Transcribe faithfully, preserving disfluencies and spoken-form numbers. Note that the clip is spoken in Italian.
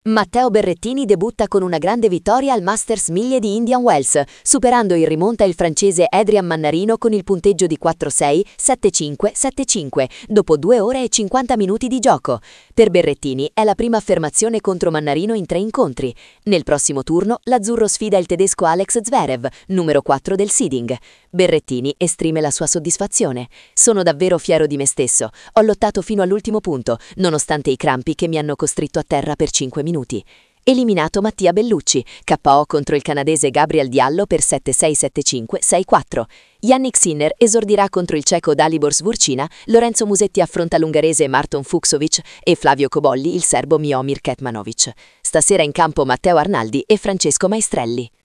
Matteo Berrettini debutta con una grande vittoria al Masters mille di Indian Wells, superando in rimonta il francese Adrian Mannarino con il punteggio di quattro sei, sette cinque, sette cinque, dopo due ore e cinquanta minuti di gioco. Per Berrettini è la prima affermazione contro Mannarino in tre incontri. Nel prossimo turno l'azzurro sfida il tedesco Alex Zverev, numero quattro del seeding. Berrettini esprime la sua soddisfazione. «Sono davvero fiero di me stesso. Ho lottato fino all'ultimo punto, nonostante i crampi che mi hanno costretto a terra per cinque minuti. Eliminato Mattia Bellucci, K O contro il canadese Gabriel Diallo per sette sei, sette cinque, sei quattro. Jannik Sinner esordirà contro il ceco Dalibor Svurcina, Lorenzo Musetti affronta l'ungherese Marton Fucsovics e Flavio Cobolli il serbo Miomir Ketmanovic. Stasera in campo Matteo Arnaldi e Francesco Maestrelli.